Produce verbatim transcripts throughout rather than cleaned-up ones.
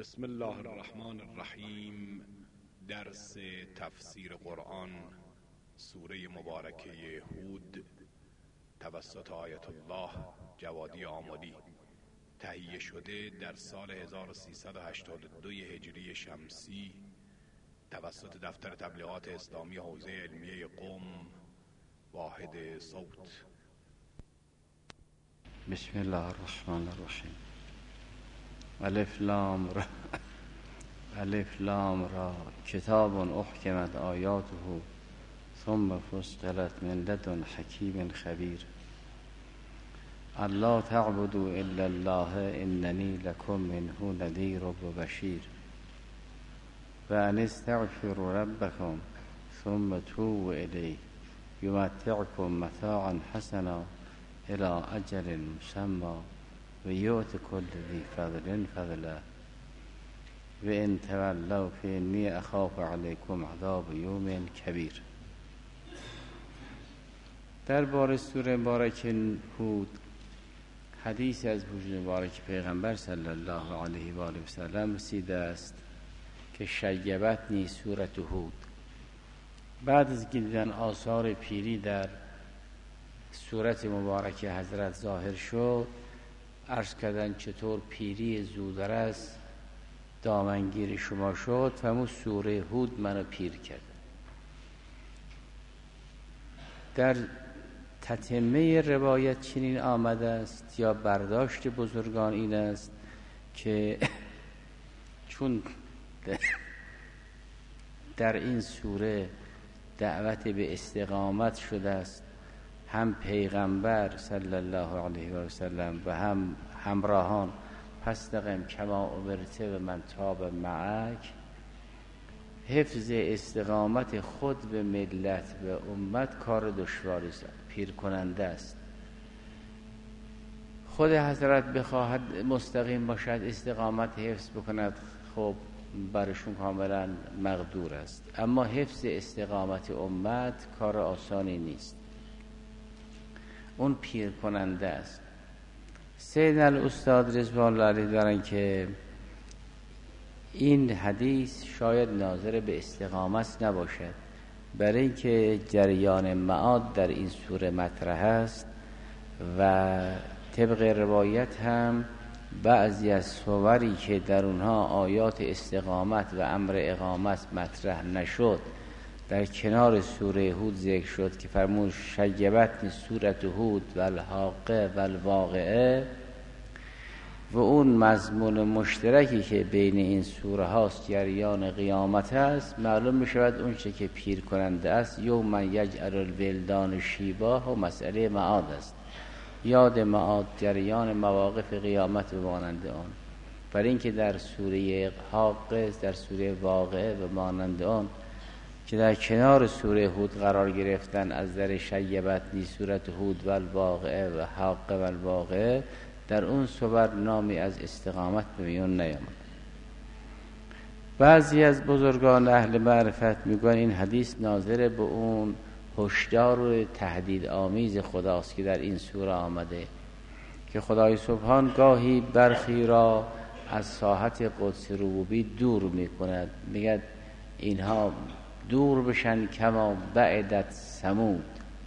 بسم الله الرحمن الرحیم. درس تفسیر قرآن سوره مبارکه هود توسط آیت الله جوادی آمدی، تهیه شده در سال هزار و سیصد و هشتاد و دو هجری شمسی توسط دفتر تبلیغات اسلامی حوزه علمیه قم، واحد صوت. بسم الله الرحمن الرحیم. الف لام را الف لام را کتاب احکمت آیاته ثم فصلت من لدن حکیم خبیر. الا تعبدوا الا الله اننی لکم منه نذیر و بشیر. و ان استغفروا ربکم ثم توبوا الیه یمتعکم متاعا حسنا الى اجل مسمى و یؤت کل ذی فضل فضله و ان تولوا فانی اخاف علیکم عذاب یوم کبیر. درباره سوره مبارکه هود حدیث از وجود مبارک پیغمبر صلی الله علیه و آله و سلم رسیده است که شیبتنی سورة هود. بعد از که دیدن آثار پیری در سورت مبارک حضرت ظاهر شد، عرض کردن چطور پیری زودرس دامنگیر شما شد، فهمون سوره هود منو پیر کرد. در تتمه روایت چنین آمده است یا برداشت بزرگان این است که چون در این سوره دعوت به استقامت شده است، هم پیغمبر صلی الله علیه و سلم و هم همراهان فاستقم کما امرت و من تاب معک، حفظ استقامت خود به ملت و امت کار دشواری است، پیر کننده است. خود حضرت بخواهد مستقیم باشد، استقامت حفظ بکند، خب برشون کاملا مقدور است، اما حفظ استقامت امت کار آسانی نیست، اون پیر کننده است. سید الاستاد رضوان الله علیه دارن که این حدیث شاید ناظر به استقامت نباشد، برای اینکه جریان معاد در این سوره مطرح است و طبق روایت هم بعضی از سوری که در اونها آیات استقامت و امر اقامت مطرح نشد در کنار سوره هود ذکر شد که فرمود شیبتنی سورة هود و الحاقه و الواقعه، و اون مضمون مشترکی که بین این سوره هاست جریان قیامت است. معلوم می شود اون چه که پیر کننده است یوم یجعل الولدان شیبا و مسئله معاد است، یاد معاد، جریان مواقف قیامت و مانند آن. برای اینکه در سوره حاقه، در سوره واقعه و مانند آن که در کنار سوره هود قرار گرفتن، از در شیبتنی سورة هود و الواقعه و حاقه و الواقعه، در اون سور نامی از استقامت به میون نیامد. بعضی از بزرگان اهل معرفت میگن این حدیث ناظر به اون هشدار و تهدید آمیز خداست که در این سوره آمده که خدای سبحان گاهی برخی را از ساحت قدس ربوبی دور میکند، میگه اینها دور بشن کما بعدت ثمود.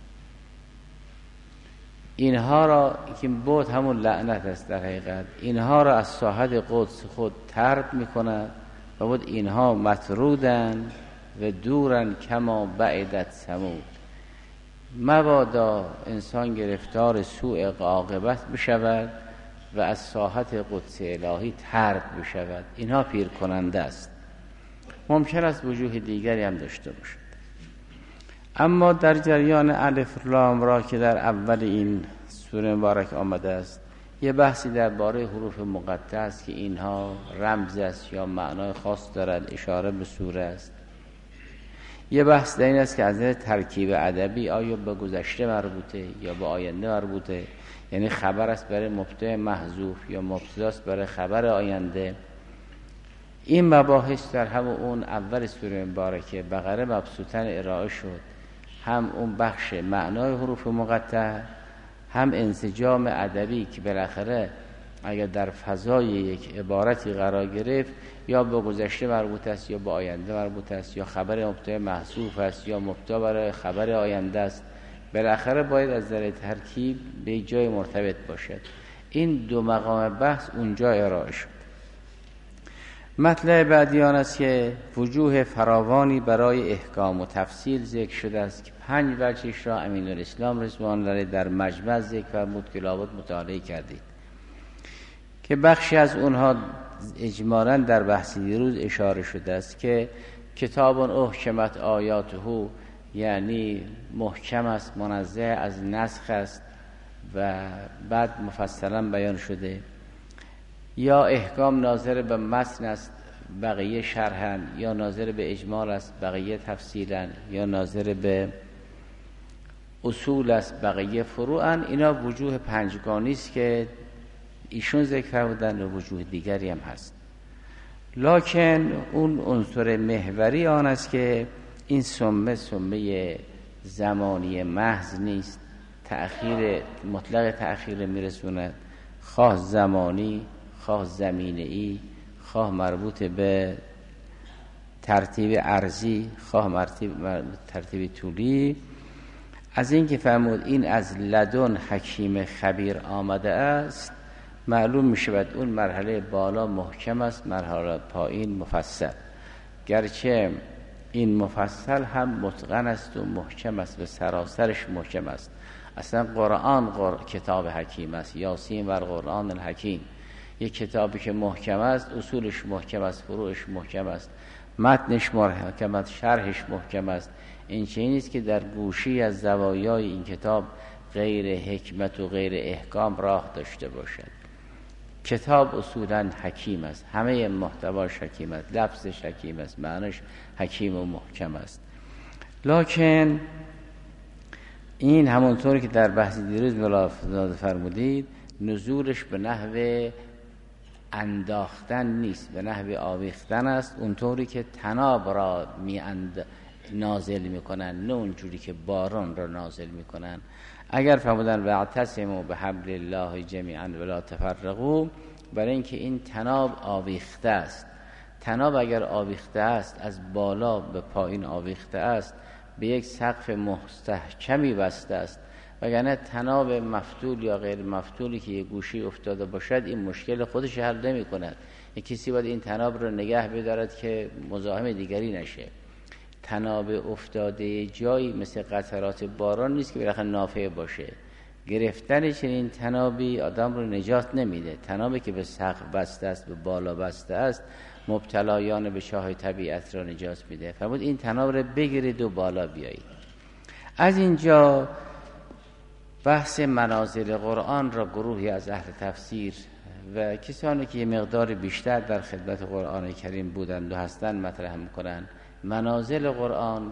اینها را که بود همون لعنت است در حقیقت، اینها را از ساحت قدس خود طرد میکند و بود اینها مطرودن و دورن کما بعدت ثمود. مبادا انسان گرفتار سوء عاقبت بشود و از ساحت قدس الهی طرد بشود. اینها پیر کننده است. ممکن است وجوه دیگری هم داشته باشد، اما در جریان الف لام را که در اول این سوره مبارک آمده است، یه بحثی درباره حروف مقطع است که اینها رمز است یا معنای خاص دارد، اشاره به سوره است. یه بحث در این است که از ترکیب ادبی آیا به گذشته مربوطه یا به آینده مربوطه، یعنی خبر است برای مبتدا محذوف یا مبتدا است برای خبر آینده. این مباحث در هم اون اول سوره مبارکه بقره مبسوطاً ارائه شد، هم اون بخش معنای حروف مقطع، هم انسجام ادبی که بالاخره اگر در فضای یک عبارتی قرار گرفت یا به گذشته مربوط است یا به آینده مربوط است یا خبر مبتدا محذوف است یا مبتدا برای خبر آینده است، بالاخره باید از نظر ترکیب به جای مرتبط باشد. این دو مقام بحث اونجا ارائه شد. مطلب بعدی آن است که وجوه فراوانی برای احکام و تفصیل ذکر شده است که پنج وجهش را امین‌الاسلام رضوان الله در مجمع ذکر فرمود که لابد مطالعه کردید، که بخشی از اونها اجمالاً در بحث دیروز اشاره شده است که کتاب احکمت آیاته، یعنی محکم است، منزه از نسخ است و بعد مفصلا بیان شده، یا احکام ناظر به متن است بقیه شرحن، یا ناظر به اجمال است بقیه تفصیلا، یا ناظر به اصول است بقیه فروعن. اینا وجوه پنجگانی است که ایشون ذکر بودن و وجوه دیگری هم هست. لکن اون عنصر محوری آن است که این سمه سمه زمانی محض نیست، تأخیر مطلق تأخیر میرسوند، خواه زمانی، خواه زمینه‌ای، خواه مربوط به ترتیب ارضی، خواه مرتیب ترتیب طولی. از این که فرمود این از لدن حکیم خبیر آمده است، معلوم می شود اون مرحله بالا محکم است، مرحله پایین مفصل، گرچه این مفصل هم متقن است و محکم است و سراسرش محکم است. اصلا قرآن قر... کتاب حکیم است، یاسین و قرآن الحکیم، یک کتابی که محکم است، اصولش محکم است، فروعش محکم است، متنش محکم است، شرحش محکم است. این چیزی نیست که در گوشی از زوایای این کتاب غیر حکمت و غیر احکام راه داشته باشد. کتاب اصولا حکیم است، همه محتواش حکیم است، لفظش حکیم است، معنیش حکیم و محکم است. لکن این همونطور که در بحث دیروز ملاحظه فرمودید، نزولش به نحو انداختن نیست، به نحو آویختن است، اونطوری که طناب را می اند نازل میکنن، نه اونجوری که باران را نازل میکنن. اگر فرمودن واعتصموا بحبل الله جمیعا ولا تفرقوا، برای اینکه این طناب آویخته است. طناب اگر آویخته است، از بالا به پایین آویخته است، به یک سقف مستحکمی بسته است، وگرنه طناب مفتول یا غیر مفتولی که یک گوشی افتاده باشد این مشکل خودش حل نمی کند. یک کسی باید این طناب رو نگه بدارد که مزاحم دیگری نشه. طناب افتاده جایی مثل قطرات باران نیست که بالاخره نافع باشه. گرفتن چنین طنابی آدم رو نجات نمیده. طنابی که به سقف بسته است، به بالا بسته است، مبتلایان به شاه طبیعت را نجات میده. فرمود این طناب رو بگیرید و بالا بیایید. از اینجا بحث منازل قرآن را گروهی از اهل تفسیر و کسانی که یه مقدار بیشتر در خدمت قرآن کریم بودند و هستند مطرح میکنن. منازل قرآن،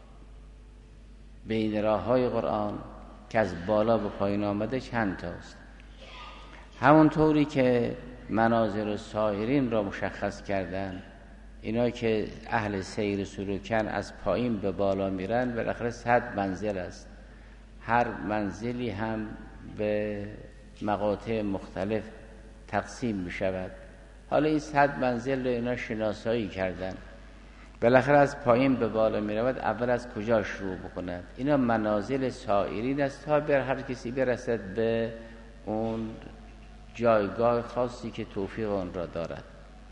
بین راه‌های قرآن که از بالا به پایین آمده چند تاست. همونطوری که منازل و سایرین را مشخص کردن، اینا که اهل سیر سلوکن از پایین به بالا میرن، بالاخره صد منزل است. هر منزلی هم به مقاطع مختلف تقسیم می شود. حالا این صد منزل رو اینا شناسایی کردن. بالاخره از پایین به بالا می رود، اول از کجا شروع بکند؟ اینا منازل سائرین است تا بر هر کسی برسد به اون جایگاه خاصی که توفیق اون را دارد.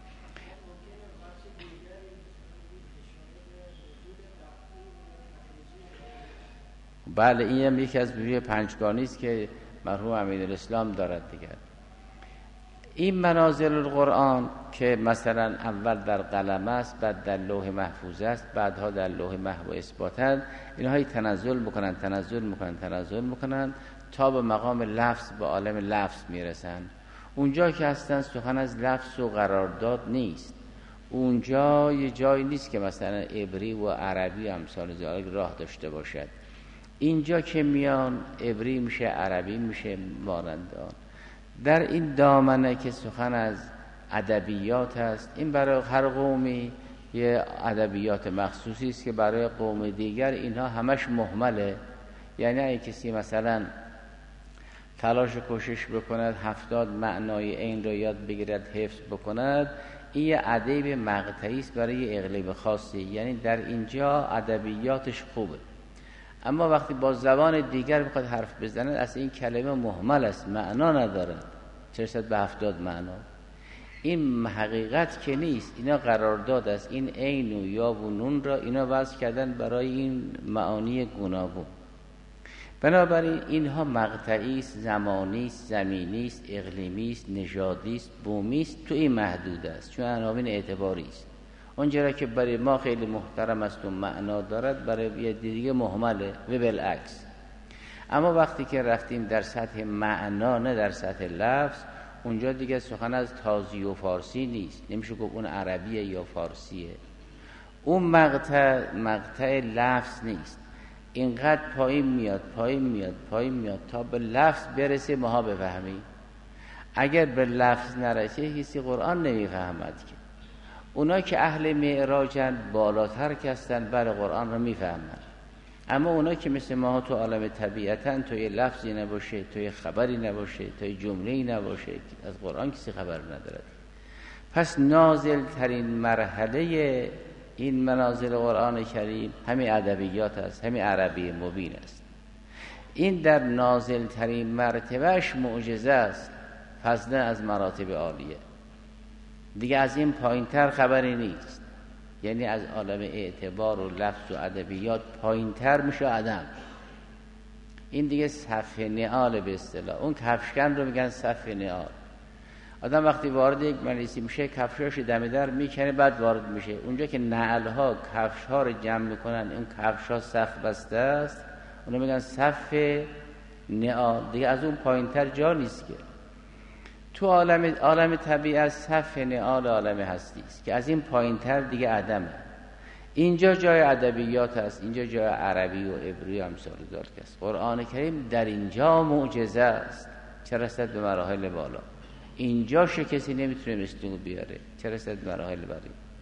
بله، این هم یکی از وجوه پنجگانی است که مرحوم امین‌الاسلام دارد دیگر. این منازل القرآن که مثلا اول در قلم است، بعد در لوح محفوظ است، بعدها در لوح محو اثبات است، اینها تنزل میکنن تنزل میکنن تنزل میکنن تا به مقام لفظ، به عالم لفظ میرسن. اونجا که هستن سخن از لفظ و قرارداد نیست. اونجا یه جایی نیست که مثلا عبری و عربی امثال ذالک راه داشته باشد. اینجا که میان عبری میشه، عربی میشه، مانند آن. در این دامنه که سخن از ادبیات است، این برای هر قومی یه ادبیات مخصوصی است که برای قوم دیگر اینها همش مهمله. یعنی اگه کسی مثلا تلاش و کوشش بکند هفتاد معنای این رو یاد بگیرد، حفظ بکند، این یه ادب مقطعی است برای اقلیم خاصی، یعنی در اینجا ادبیاتش خوبه. اما وقتی با زبان دیگر بخواد حرف بزنه، اصلا این کلمه مهمل است، معنا ندارد، چه رسد به هفتاد معنا. این حقیقت که نیست، اینا قرارداد است. این عین و یا و نون را اینا وضع کردن برای این معانی گوناگون. بنابراین اینها مقطعی است، زمانی است، زمینی است، اقلیمی است، نژادی است، بومی است، تو این محدود است، چون عناوین اعتباری است. اونجا که برای ما خیلی محترم است و معنا دارد، برای یه دیگه مهمله و بالعکس. اما وقتی که رفتیم در سطح معنا نه در سطح لفظ، اونجا دیگه سخن از تازی و فارسی نیست، نمیشه گفت اون عربیه یا فارسیه. اون مقطع مقطع لفظ نیست، اینقدر پایین میاد پایین میاد پایین میاد تا به لفظ برسه ماها بفهمیم. اگر به لفظ نرسه کسی قرآن نمیفهمد. که اونا که اهل معراجن بالاتر کستن بر قرآن رو میفهمن. اما اونا که مثل ما تو عالم طبیعتن، توی لفظی نباشه، توی خبری نباشه، توی جمله‌ای نباشه، از قرآن کسی خبر ندارد. پس نازل ترین مرحله این منازل قرآن کریم همین ادبیات است، همین عربی مبین است. این در نازل ترین مرتبهش معجزه است، فضلا از مراتب عالیه. دیگه از این پایینتر خبری نیست. یعنی از عالم اعتبار و لفظ و ادبیات پایینتر میشه آدم. این دیگه صف نعال به اصطلاح. اون کفشکن رو میگن صف نعال. آدم وقتی وارد یک مجلسی میشه کفشاش دم در میکنه، بعد وارد میشه. اونجا که نعلها کفشها رو جمع میکنن، این کفشها صف بسته است، اونو میگن صف نعال. دیگه از اون پایینتر جا نیست. که تو عالم عالم طبیعت صف نعال عالم هستی است که از این پایینتر دیگه عدمه. اینجا جای ادبیات است، اینجا جای عربی و عبری و امثال ذالک است. قرآن کریم در اینجا معجزه است، چه رسد به مراحل بالا. اینجا ش کسی نمیتونه مثل اون بیاره، چه رسد به مراحل بالا.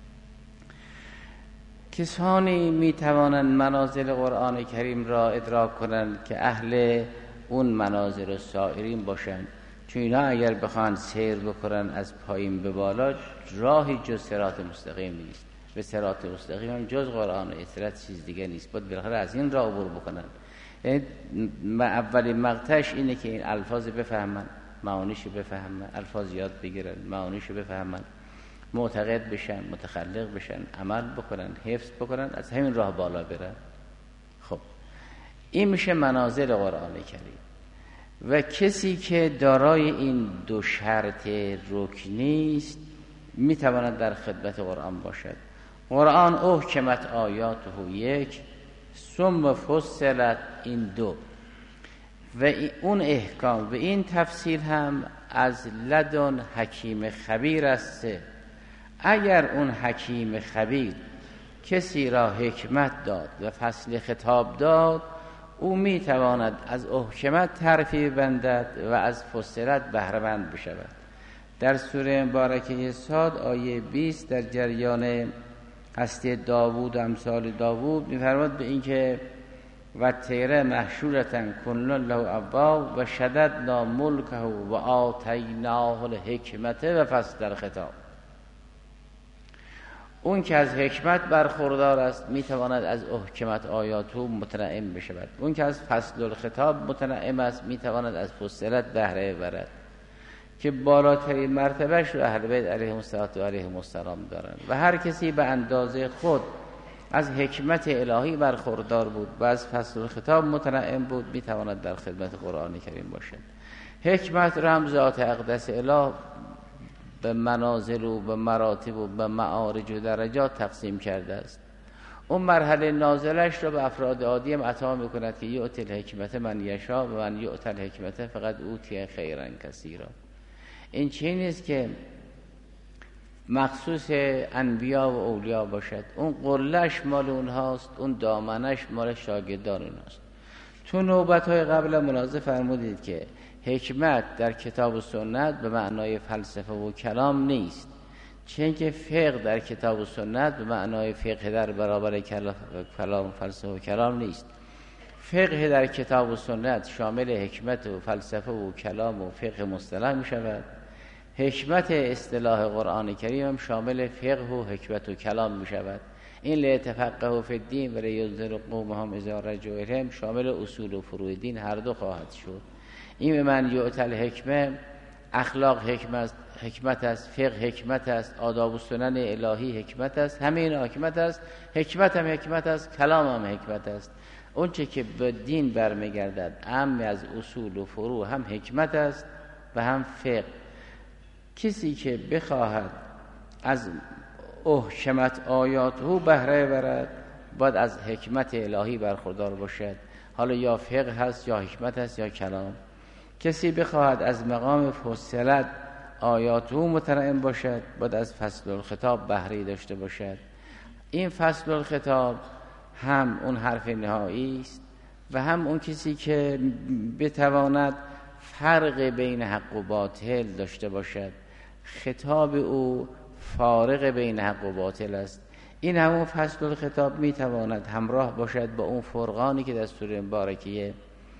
کسانی میتوانند منازل قرآن کریم را ادراک کنند که اهل اون منازل و سائرین باشند، چون اینا اگر بخوان سیر بکنن از پایین به بالا، راهی جز صراط مستقیم نیست. به صراط مستقیم هم جز قرآن و اطاعت چیز دیگه نیست، باید بالاخره از این راه عبور بکنن. یعنی اولین مقطعش اینه که این الفاظ بفهمن، معانیشو بفهمن، الفاظ یاد بگیرن، معانیشو بفهمن، معتقد بشن، متخلق بشن، عمل بکنن، حفظ بکنن، از همین راه بالا برن. خب این میشه منازل قرآن کریم. و کسی که دارای این دو شرط رکنی است میتواند در خدمت قرآن باشد. قرآن احکمت آیاته یک، ثم فصلت این دو. و اون احکام و این تفسیر هم از لدن حکیم خبیر است. اگر اون حکیم خبیر کسی را حکمت داد و فصل خطاب داد، او می تواند از احکمت طرفی بندد و از فصلت بهره مند بشود. در سوره مبارکه صاد آیه بیست در جریان هستی داوود و امثال داوود می‌فرماید به این که و تیره محشورتن کل له اواب و شددنا ملکه و آتیناه الحکمت و فصل الخطاب. اون که از حکمت برخوردار است میتواند از احکمت آیاتو متنعم بشود. اون که از فصل الخطاب متنعم است میتواند از فصلت بهره برد، که بالاترین مرتبهش رو اهل بیت علیهم السلام دارند. و هر کسی به اندازه خود از حکمت الهی برخوردار بود و از فصل الخطاب متنعم بود، میتواند در خدمت قرآن کریم باشد. حکمت رو هم ذات اقدس اله به منازل و به مراتب و به معارج و درجات تقسیم کرده است. اون مرحله نازلش رو به افراد عادی هم عطا میکند که یؤتی الحکمت من یشاء و من یؤتی الحکمت فقد اوتی خیرا کثیرا. این چیزی نیست که مخصوص انبیا و اولیا باشد. اون قلهش مال اونهاست، اون دامنش مال شاگردان اونهاست. تو نوبت‌های قبل ملاحظه فرمودید که حکمت در کتاب و سنت به معنای فلسفه و کلام نیست، چون که فقه در کتاب و سنت به معنای فقه در برابر کلام فلسفه و کلام نیست. فقه در کتاب و سنت شامل حکمت و فلسفه و کلام و فقه مصطلح می شود. حکمت اصطلاح قرآن کریم هم شامل فقه و حکمت و کلام می شود. این لیتفقهوا فی الدین و لینذروا قومهم اذا رجعوا الیهم شامل اصول و فروع دین هر دو خواهد شد. این به من یؤتی الحکمه، اخلاق حکمت حکمت است، فقه حکمت است، آداب و سنن الهی حکمت است، همه این حکمت است. حکمت هم حکمت است، کلام هم حکمت است. اون چه که به دین برمیگردد عام از اصول و فروع هم حکمت است و هم فقه. کسی که بخواهد از احکمت آیات او بهره برد باید از حکمت الهی برخوردار باشد، حالا یا فقه هست یا حکمت هست یا کلام. کسی بخواهد از مقام فصلت آیات او متنعم باشد باید از فصل الخطاب بهره داشته باشد. این فصل الخطاب هم اون حرف نهایی است و هم اون کسی که بتواند فرق بین حق و باطل داشته باشد. خطاب او فارق بین حق و باطل است. این همون فصل الخطاب میتواند همراه باشد با اون فرقانی که در سوره مبارکه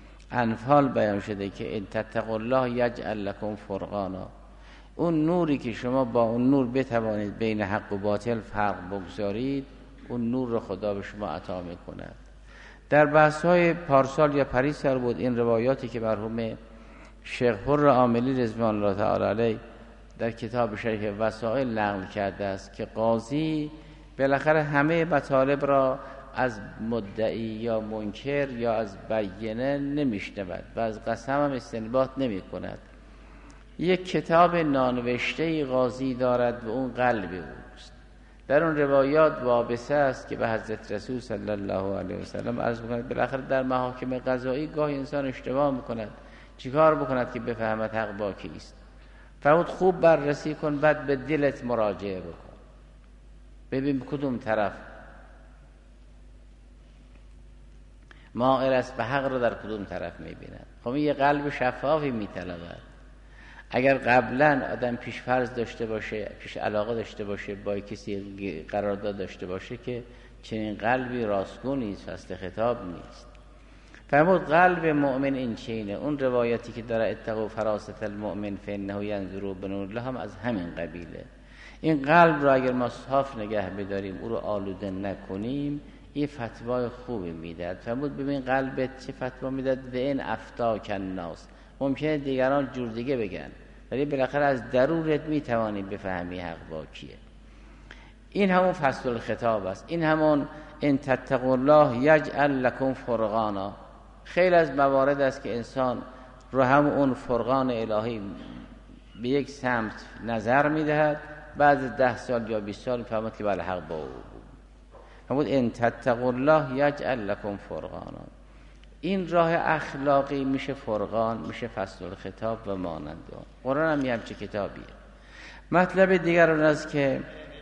انفال بیان شده که ان تتقوا الله یجعل لکم فرقانا. اون نوری که شما با اون نور بتوانید بین حق و باطل فرق بگذارید، اون نور رو خدا به شما عطا میکند. در بحث‌های پارسال یا پریسال بود این روایاتی که مرحوم شیخ حر عاملی رضوان الله تعالی علیه در کتاب شریح وسائل نقل کرده است که قاضی بالاخره همه مطالب را از مدعی یا منکر یا از بینه نمیشنود و از قسم هم استنباط نمی کند. یک کتاب نانوشته قاضی دارد و اون قلب اوست. در اون روایات وابسته است که به حضرت رسول صلی الله علیه و سلم عرض بکند بالاخره در محاکم قضایی گاهی انسان اشتباه میکند، چیکار بکند که بفهمد حق با کیست؟ فرمود خوب بررسی کن، بعد به دلت مراجعه بکن، ببین کدوم طرف مائل است به حق رو در کدوم طرف میبیند. خب این یه قلب شفافی میطلبد. اگر قبلا آدم پیش فرض داشته باشه، پیش علاقه داشته باشه، با کسی قرارداد داشته باشه که چنین قلبی راستگو نیست، فصل خطاب نیست. فرمود قلب مؤمن این چینه. اون روایتی که داره اتقوا فراست المؤمن فانه ینظر بنور الله هم از همین قبیله. این قلب رو اگر ما صاف نگه بداریم، او رو آلوده نکنیم، این فتوای خوبی میداد. فرمود ببین قلبت چه فتوا میداد. و این افتاک الناس، ممکنه دیگران جور دیگه بگن ولی بالاخره از درونت میتوانی بفهمی حق با کیه. این همون فصل الخطاب است. این همون ان تتقوا الله یجعل لکم فرقانا. خیلی از موارد است که انسان رو هم اون فرقان الهی به یک سمت نظر میدهد، بعد از ده سال یا بیست سال فهمد که بله حق با او بود. فرمود ان تتقوا الله یجعل لکم فرقانا. این راه اخلاقی میشه فرقان، میشه فصل الخطاب و مانند آن. قرآن هم یه همچه کتابیه. مطلب دیگر اون است که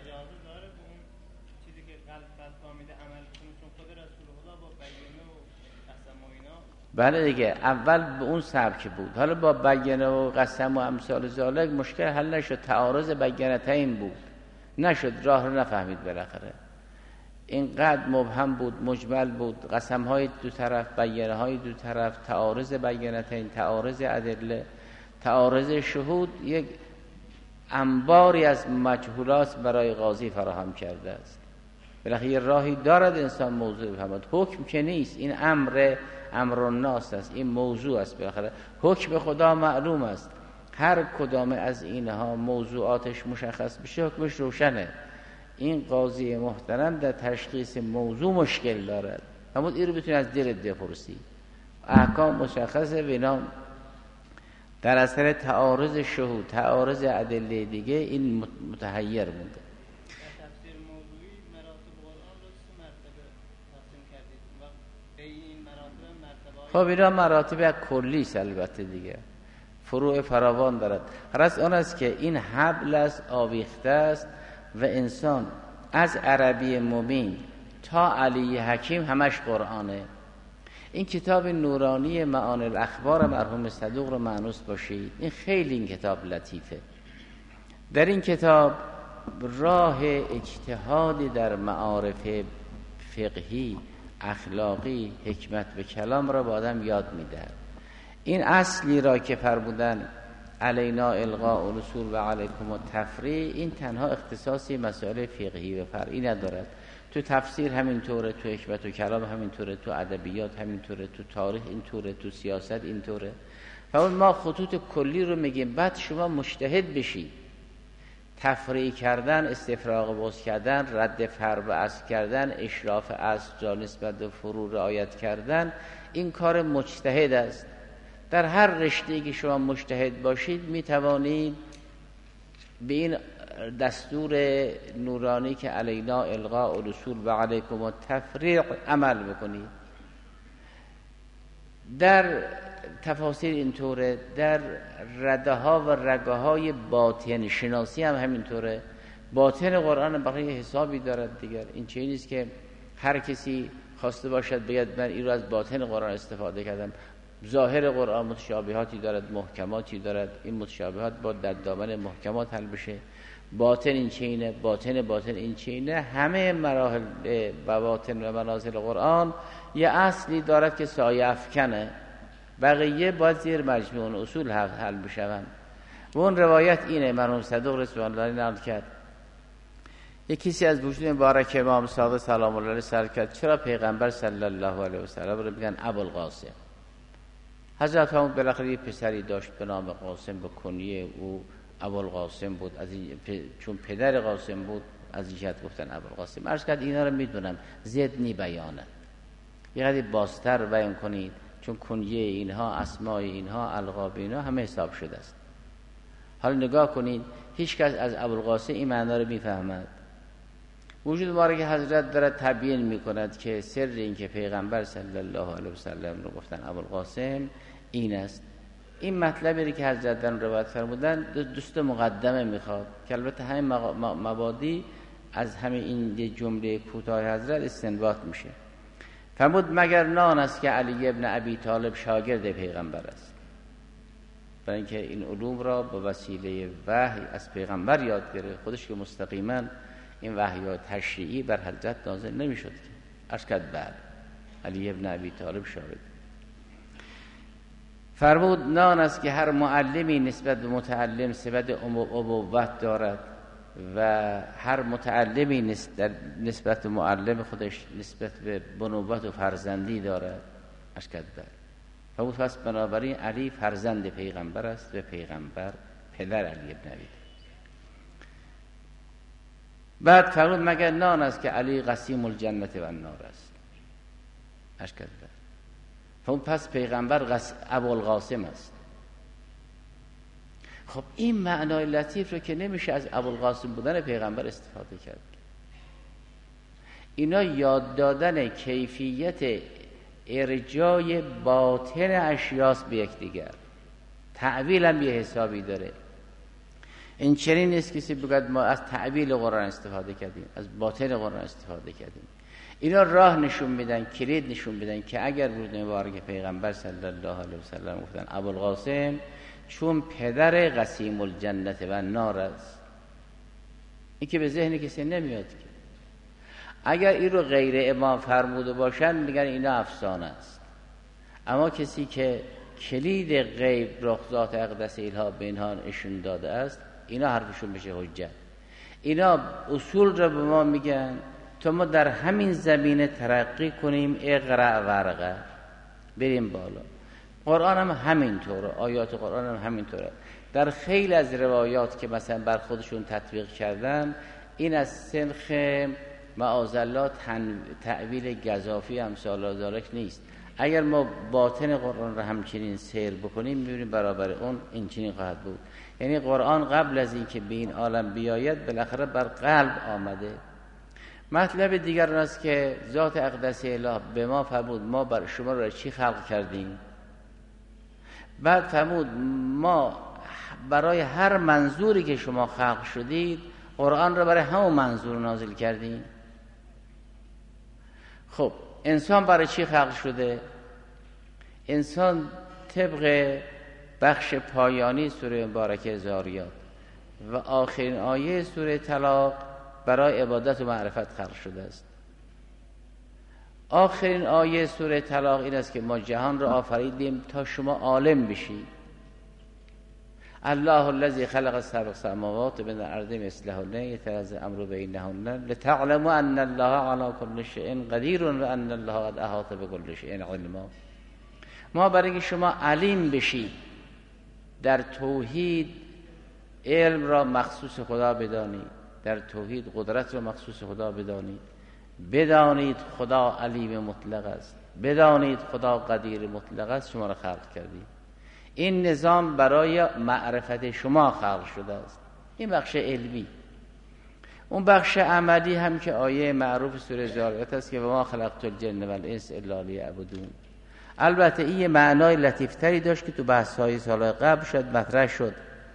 بله دیگه، اول به اون سبک بود، حالا با بیانه و قسم و امثال ذالک مشکل حل نشد. تعارض بیانتین بود، نشد، راه رو نفهمید. بالاخره اینقدر مبهم بود، مجمل بود، قسم های دو طرف، بیانه های دو طرف، تعارض بیانتین، تعارض ادله، تعارض شهود، یک انباری از مجهولات برای قاضی فراهم کرده است. بالاخره یه راهی دارد انسان موضوع بفهمد. حکم که نیست، این امر امر الناس است، این موضوع است. بالاخره حکم خدا معلوم است، هر کدام از اینها موضوعاتش مشخص بشه حکمش روشنه. این قاضی محترم در تشخیص موضوع مشکل دارد، اما این رو بتونی از دلت بپرسی. احکام مشخصه و اینا در اثر تعارض شهود، تعارض ادله دیگه این متحیر مونده. خب اینا مراتب کلی است البته دیگه، فروع فراوان دارد. راست اون است که این حبل است، آویخته است و انسان از عربی مبین تا علی حکیم همش قرآنه. این کتاب نورانی معانی الاخبار مرحوم صدوق رو مانوس باشید. این خیلی این کتاب لطیفه. در این کتاب راه اجتهادی در معارف فقهی اخلاقی، حکمت به کلام را به آدم یاد میدهد. این اصلی را که فرمودن علینا الغاء الاصول و علیکم التفریع، این تنها اختصاصی مسائل فقهی و فرعی ندارد. تو تفسیر همینطوره، تو حکمت و کلام همینطوره، تو ادبیات همینطوره، تو تاریخ اینطوره، تو سیاست اینطوره. فاون ما خطوط کلی رو میگیم، بعد شما مجتهد بشید. تفریع کردن، استفراغ باز کردن، رد فرع اصل کردن، اشراف اصل را نسبت به فروع رعایت کردن، این کار مجتهد است. در هر رشته‌ای که شما مجتهد باشید میتوانید به این دستور نورانی که علینا الغاء الاصول و علیکم التفریع عمل بکنید. در تفاسیر اینطوره، در رده ها و رگه های باطن شناسی هم همینطوره. باطن قرآن بقیه حسابی دارد دیگر. این چیزی نیست که هر کسی خواسته باشد بگید من این رو از باطن قرآن استفاده کردم. ظاهر قرآن متشابهاتی دارد، محکماتی دارد. این متشابهات با در دامن محکمات حل بشه. باطن این چینه، باطن باطن این چینه. همه مراحل بواطن و منازل قرآن یه اصلی دارد که سایه افکنه، بقیه باید زیر مجموع اصول حل بشوند. و اون روایت اینه، مرحوم صدوق رضوان الله نقل کرد، یک کسی از وجود مبارک امام صادق سلام الله علیه سوال کرد چرا پیغمبر صلی الله علیه و سلم رو میگن ابوالقاسم؟ حضرت هم بالاخره یه پسری داشت به نام قاسم، به کنیه او ابوالقاسم بود، از این چون پدر قاسم بود از این جهت گفتن ابوالقاسم. عرض کرد اینا رو میدونم، زدنی بیانه، یه قدری بازتر بیان کنید، چون کنیه اینها، اسماء اینها، القاب اینها همه حساب شده است. حالا نگاه کنید، هیچ کس از ابوالقاسم این معنا رو میفهمد. وجود مبارک حضرت دارد تبیین میکند که سر این که پیغمبر صلی الله علیه و سلم رو گفتن ابوالقاسم این است. این مطلبی که حضرت در روایت فرمودن دوست مقدمه میخواد که البته همین مبادی از همین این جمله کوتاه حضرت استنباط میشه. فرمود مگر نان است که علی ابن ابی طالب شاگرد پیغمبر است، برای اینکه این علوم را با وسیله وحی از پیغمبر یاد گرفت، خودش که مستقیما این وحی تشریعی بر حضرت نازل نمیشد. عرض کرد بعد علی ابن ابی طالب شاگرد. فرمود نان است که هر معلمی نسبت به متعلم صفت ابوت دارد و هر متعلمی نسبت به معلم خودش نسبت به بنوت و فرزندی دارد. اشکد بعد فرمود پس بنابراین علی فرزند پیغمبر است و پیغمبر پدر علی ابن ابی. بعد فرمود مگر نان است که علی قسیم الجنت و النار است. اشکد بعد فرمود پس پیغمبر قس... ابوالقاسم است. خب این معنای لطیف رو که نمیشه از ابوالقاسم بودن پیغمبر استفاده کرد. اینا یاد دادن کیفیت ارجای باطن اشیاس به یکدیگر، تعبیل هم یه حسابی داره. این چنین نیست کسی بگه ما از تعبیل قرآن استفاده کردیم، از باطن قرآن استفاده کردیم. اینا راه نشون میدن، کلید نشون میدن که اگر روز مبارک پیغمبر صلی الله علیه و سلم گفتن ابوالقاسم چون پدر قسیم الجنت و النار است، این که به ذهن کسی نمیاد که. اگر این رو غیر امام فرموده باشن میگن اینا افسانه است. اما کسی که کلید غیب رخ ذات اقدس الها به اینها نشون داده است، اینا حرفشون بشه حجت. اینا اصول را به ما میگن تا ما در همین زمینه ترقی کنیم، اقرأ ورقه بریم بالا. قرآن هم همینطوره، آیات قرآن هم همینطوره. در خیلی از روایات که مثلا بر خودشون تطبیق کردن، این از سنخ معاذالله تعویل گزافی امثال ذالک نیست. اگر ما باطن قرآن را همچنین سیر بکنیم میبینیم برابر اون این چنین خواهد بود. یعنی قرآن قبل از این که به این عالم بیاید بالاخره بر قلب آمده. مطلب دیگر این است که ذات اقدس اله به ما فرمود ما بر شما را چی خلق کردیم. بعد فرمود ما برای هر منظوری که شما خلق شدید قرآن را برای همون منظور نازل کردیم. خب انسان برای چی خلق شده؟ انسان طبق بخش پایانی سوره مبارکه زاریات و آخرین آیه سوره طلاق برای عبادت و معرفت خلق شده است. آخرین آیه سوره طلاق این است که ما جهان را آفریدیم تا شما عالم بشید. الله الذی خلق سبع سماوات من الارض مثلهن یتنزل الامر بینهن لتعلموا ان الله علی کل شیء قدیر و ان الله قد احاط بكل شیء علما. ما برای اینکه شما علیم بشید در توحید علم را مخصوص خدا بدانید، در توحید قدرت را مخصوص خدا بدانید، بدانید خدا علیم مطلق است، بدانید خدا قدیر مطلق است، شما را خلق کردید. این نظام برای معرفت شما خلق شده است. این بخش علمی. اون بخش عملی هم که آیه معروف سوره ذاریات است که ما خلقت الجن والانس الا لیعبدون. البته این معنای لطیفتری داشت که تو بحث‌های سال قبل شد مطرح شد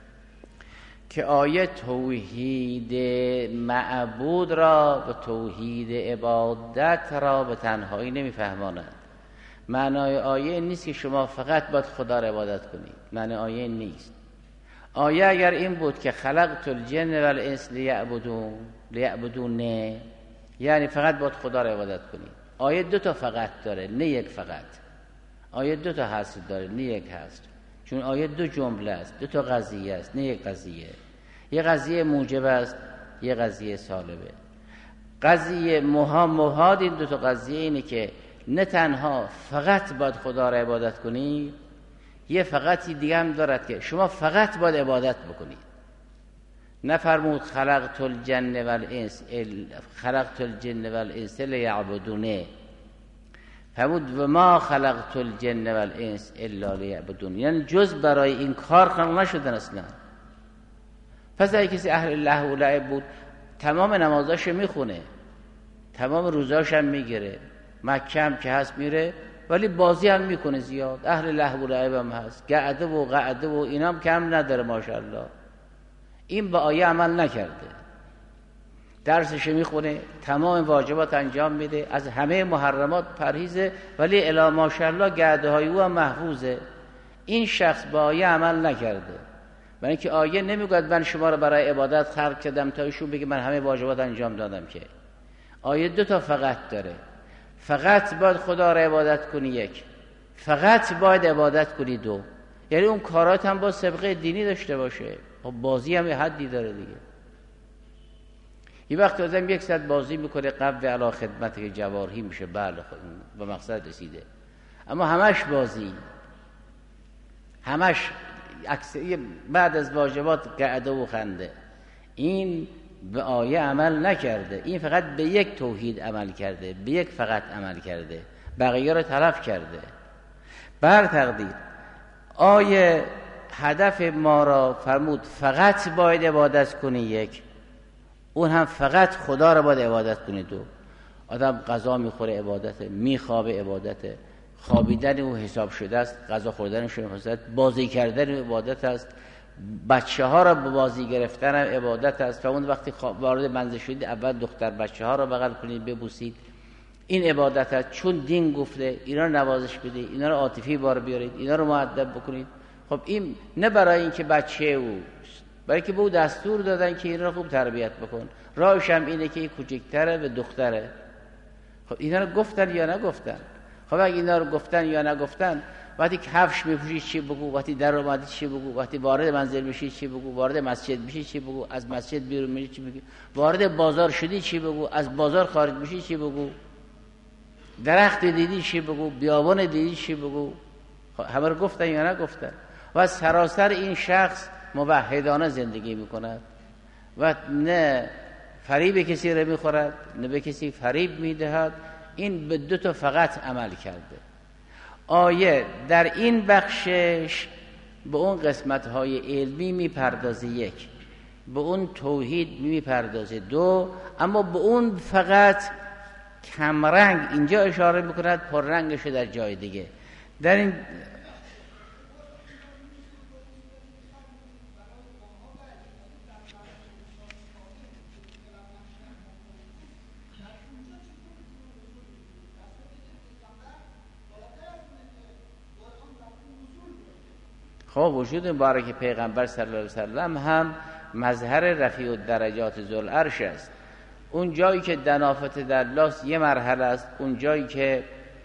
که آیه توحید معبود را و توحید عبادت را به تنهایی نمیفهماند. معنای آیه نیست که شما فقط باید خدا را عبادت کنید. معنای آیه نیست. آیه اگر این بود که خلقت الجن والانس لیعبدون لیعبدون نه، یعنی فقط باید خدا را عبادت کنید. آیه دو تا فقط داره، نه یک فقط. آیه دو تا هست داره، نه یک هست. چون آیه دو جمله است، دو تا قضیه است، نه یک قضیه. یه قضیه موجب است، یه قضیه سالبه. قضیه مهم مهاد این دو تا قضیه اینه که نه تنها فقط باید خدا را عبادت کنید، یه فقطی دیگه هم دارد که شما فقط باید عبادت بکنید. نفرمود خلقت الجن والانس خلقت الجن والانس لیعبدون، فرمود و ما خلقت الجن والانس الا لیعبدون، یعنی جز برای این کار خلق نشدن اصلا. پس اگه کسی اهل الله و لعب بود تمام نمازاش میخونه، تمام روزاش هم میگیره، مکه هم که هست میره، ولی بازی هم میکنه زیاد، اهل لهو و لعب هم هست، قعده و قعده و اینام کم نداره ماشاءالله. این به آیه عمل نکرده، درسش میخونه، تمام واجبات انجام میده، از همه محرمات پرهیزه، ولی الا ماشاءالله قعده های او هم محفوظه. این شخص به آیه عمل نکرده. برای اینکه آیه نمیگوید من شما رو برای عبادت خلق کردم تا ایشون بگه من همه واجبات انجام دادم، که آیه دو تا فقط داره. فقط باید خدا را عبادت کنی، یک. فقط باید عبادت کنی، دو. یعنی اون کارات هم با سابقه دینی داشته باشه. خب بازی هم یه حدی داره دیگه. یه وقت آدم یک ساعت بازی میکنه قبل علا خدمت که جوارحی میشه، بله به مقصد رسیده، اما همش بازی، همش اکثری بعد از واجبات قعده و خنده. این به آیه عمل نکرده، این فقط به یک توحید عمل کرده، به یک فقط عمل کرده، بقیه رو تلف کرده. بر تقدیر آیه هدف ما را فرمود فقط باید عبادت کنی، یک. اون هم فقط خدا را باید عبادت کنی، دو. آدم غذا میخوره عبادته، میخوابه عبادته، خوابیدن او حساب شده است، غذا خوردنش حساب است، بازی کردن عبادت است، بچه ها را به بازی گرفتن هم عبادت است. و اون وقتی وارد منزل شدید اول دختر بچه ها را بغل کنید ببوسید، این عبادت است. چون دین گفته اینا رو نوازش بدید، اینا رو عاطفی بار بیارید، اینا رو مؤدب بکنید. خب این نه برای اینکه بچه او، برای که به او دستور دادن که اینا رو خوب تربیت بکن. راهش هم اینه که این کوچکتره به دختره. خب اینا رو گفتن یا نگفتن؟ خب اگه اینا رو گفتن یا نگفتن، وقتی کفش میپوشی چی بگو، وقتی در اومدی چی بگو، وقتی وارد منزل میشی چی بگو، وارد مسجد میشی چی بگو، از مسجد بیرون میشی چی بگو، وارد بازار شدی چی بگو، از بازار خارج میشی چی بگو، درخت دیدی چی بگو، بیابان دیدی چی بگو. همه رو گفتن یا نگفتن؟ و سراسر این شخص موحدانه زندگی میکند و نه فریب کسی رو میخورد، نه به کسی فریب میدهد. این به دو تا فقط عمل کرده. آیه در این بخشش به اون قسمت‌های علمی میپردازه، یک. به اون توحید میپردازه، دو. اما به اون فقط کمرنگ اینجا اشاره میکند، پررنگش در جای دیگه. در این خب وجود مبارک پیغمبر صلی الله علیه و سلم هم مظهر رفیع الدرجات ذوالعرش است. اون جایی که دنافت در لاس یه مرحله است، اون جایی که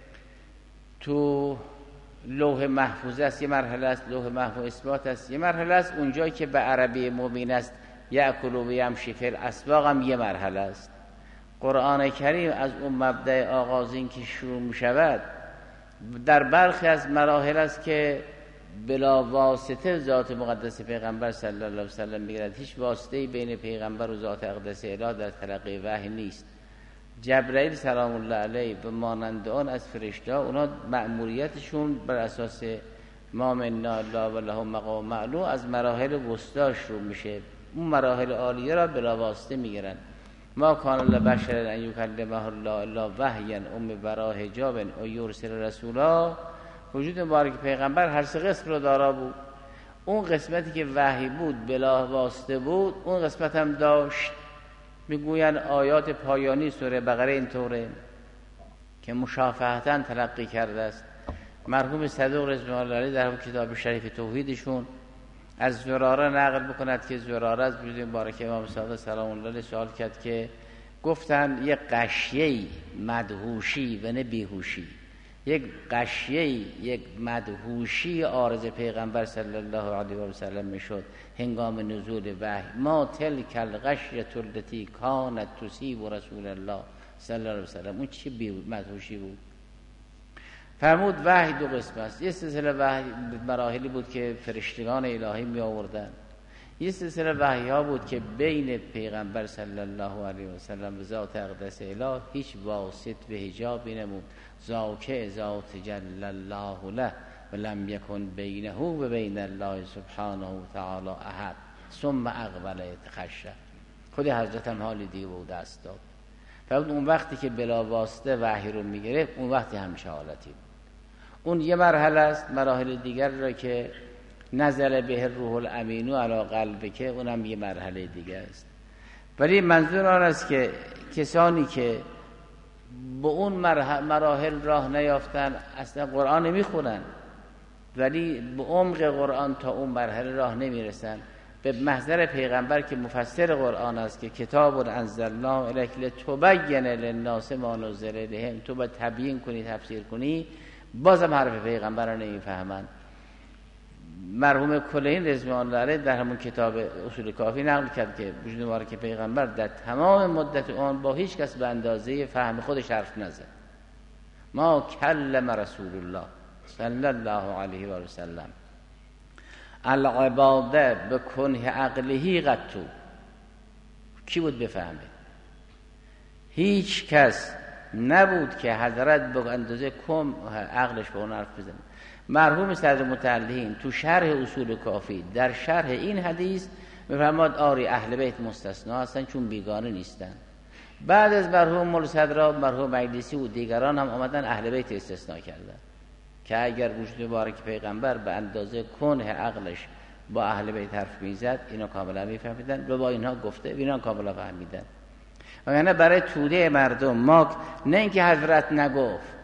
تو لوح محفوظ است یه مرحله است، لوح محفوظ اثبات است یه مرحله است، اون جایی که به عربی مبین است یأکل و یمشی فی الاسواق هم یه مرحله است. قرآن کریم از اون مبدأ آغازین که شروع می شود در برخی از مراحل است که بلا واسطه ذات مقدس پیغمبر صلی الله علیه و سلم میگرد. هیچ واسطه‌ای بین پیغمبر و ذات اقدس الهی در تلقی وحی نیست. جبرائیل سلام الله علیه به مانند آن از فرشته اونا مأموریتشون بر اساس ما منا الله و له مقام معلوم از مراحل وسطا شروع میشه. اون مراحل عالیه را بلا واسطه میگیرن. ما کان لبشر ان یکلمه الله الا وحیا ام برا حجاب او یرسل رسولا. وجود مبارک پیغمبر هر سه قسم رو دارا بود. اون قسمتی که وحی بود بلا واسطه بود، اون قسمت هم داشت. میگوین آیات پایانی سوره بقره اینطوره که مشافهتاً تلقی کرده است. مرحوم صدوق رضوان الله علیه در کتاب شریف توحیدشون از زراره نقل بکند که زراره از وجود مبارک امام صادق سلام الله علیه سوال کرد که گفتن یک غشیه‌ای مدهوشی و نه بیهوشی، یک غشیه‌ای یک مدهوشی عارض پیغمبر صلی الله علیه و سلم میشد هنگام نزول وحی. ما تلک الغشیة التي کانت تصیب رسول الله صلی الله علیه و سلم. اون چی مدهوشی بود؟ فرمود وحی دو قسم است. یه سلسله وحی مراحلی بود که فرشتگان الهی می آوردن، یه سلسله وحی ها بود که بین پیغمبر صلی الله علیه و سلم و ذات اقدس الهی هیچ واسط و حجابی نمود. ذاک ذات جل الله له و لم یکن بینه و بین الله سبحانه و تعالی احد ثم اقبل یتخشع. خود حضرت هم حالی دیگه بود دست داد. فرمود اون وقتی که بلا واسطه وحی رو میگرفت اون وقتی همیشه حالتی بود. اون یه مرحله است. مراحل دیگر را که نزل به روح الامین علی قلبک، اونم یه مرحله دیگه است. ولی منظور آن است که کسانی که به اون مراحل راه نیافتن اصلا قرآن نمیخونن، ولی به عمق قرآن تا اون مرحله راه نمیرسن. به محضر پیغمبر که مفسر قرآن است که کتاب انزلناه الیک لتبین للناس ما نزل الیهم، تو باید تبیین کنی تفسیر کنی، بازم حرف پیغمبر رو نمیفهمن. مرحوم کلین رضوان الله علیه در همون کتاب اصول کافی نقل کرد که وجود مبارک پیغمبر در تمام مدت آن با هیچ کس به اندازه فهم خودش حرف نزد. ما کلم رسول الله صلی الله علیه و سلم العباده به کنه عقله قطو. کی بود بفهمه؟ هیچ کس نبود که حضرت به اندازه کم عقلش به اون حرف بزنه. مرحوم صدر متعلین تو شرح اصول کافی در شرح این حدیث میفرماد آری اهل بیت مستثنا هستن چون بیگانه نیستن. بعد از مرحوم مولا صدرا مرحوم مجلسی و دیگران هم آمدن اهل بیت استثناء کردن که اگر وجود مبارک پیغمبر به اندازه کنه عقلش با اهل بیت حرف میزد اینا کاملا میفهمیدن و با اینها گفته اینا کاملا فهمیدن. وگرنه برای توده مردم ما نه اینکه حضرت نگفت،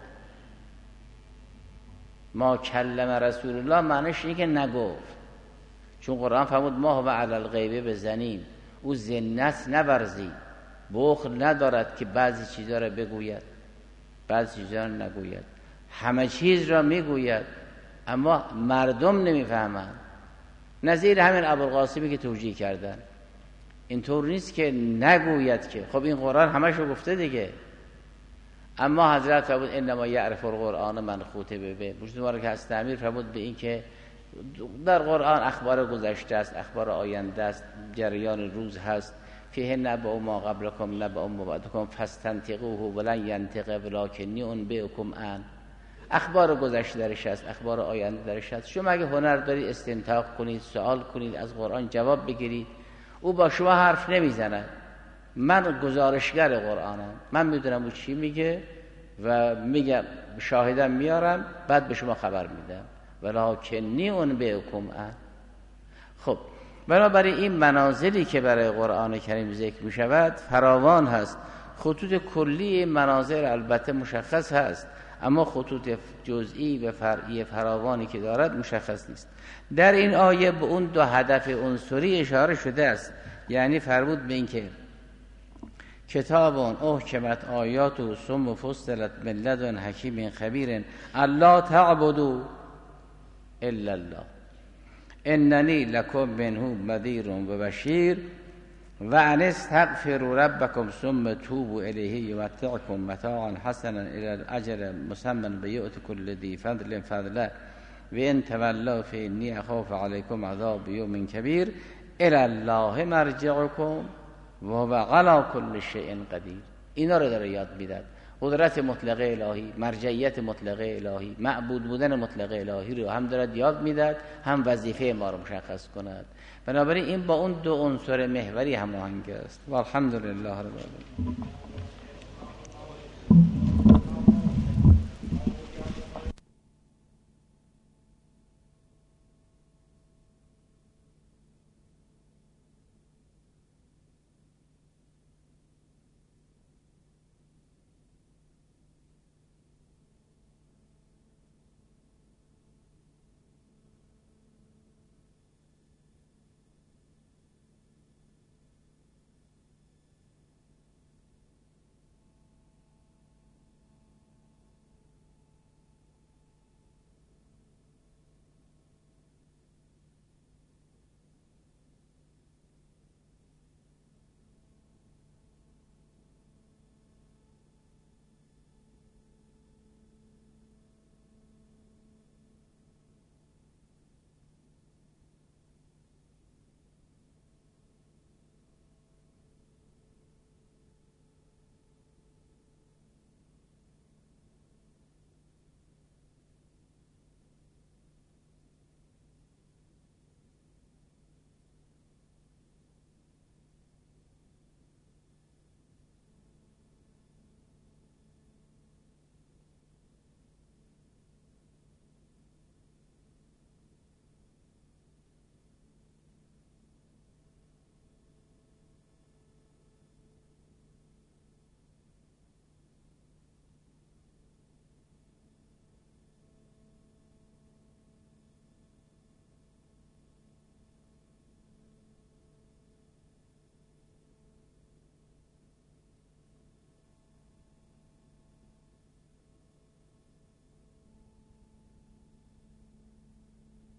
ما کلم رسول الله معنیش اینه که نگفت، چون قرآن فرمود ما هو علی الغیب بزنیم، او ذنت نورزی، بخل ندارد که بعضی چیزا را بگوید بعضی چیزا را نگوید، همه چیز را میگوید اما مردم نمیفهمند. نظیر همین ابوالقاسمی که توجیه کردن اینطور نیست که نگوید که خب این قرآن همش رو گفته دیگه، اما حضرت فرمود انما یعرف القرآن من خاطب به. وجود مبارک از تعمیر فرمود به این که در قرآن اخبار گذشته است، اخبار آینده است، جریان روز هست، فیه نبأ ما قبلکم نبأ ما بعدکم فاستنطقوه ولن ینطق ولکنی انبئکم عن. اخبار گذشته درش هست، اخبار آینده درش هست. شما اگه هنر دارید استنطاق کنید، سوال کنید، از قرآن جواب بگیرید. او با شما حرف نمیزنه. من گزارشگر قرآنم، من میدونم او چی میگه و میگم شاهدم میارم بعد به شما خبر میدم ولکنی انبئکم عن. خب بنابراین این منازلی که برای قرآن کریم ذکر میشود فراوان هست. خطوط کلی مناظر البته مشخص هست، اما خطوط جزئی و فرعی فراوانی که دارد مشخص نیست. در این آیه به اون دو هدف عنصری اشاره شده است، یعنی فرمود به این که کتاب احکمت آیات ثم فصلت من لدن حکیم خبیر الا تعبدوا الا الله اننی لکم منه نذیر و بشیر و ان استغفروا ربکم ثم توبوا الیه یمتعکم متاعا حسنا الی الاجل مسمى بیؤت کل ذی فضل فضله و ان تولوا فانی اخاف علیکم عذاب یوم کبیر الی الله مرجعکم و هو علی کل شیء قدیر. اینا رو داره یاد میداد. قدرت مطلقه الهی، مرجعیت مطلقه الهی، معبود بودن مطلقه الهی رو هم دارد یاد میداد، هم وظیفه ما رو مشخص کند. بنابراین این با اون دو عنصر محوری هماهنگ است. و الحمدلله رب العالمین.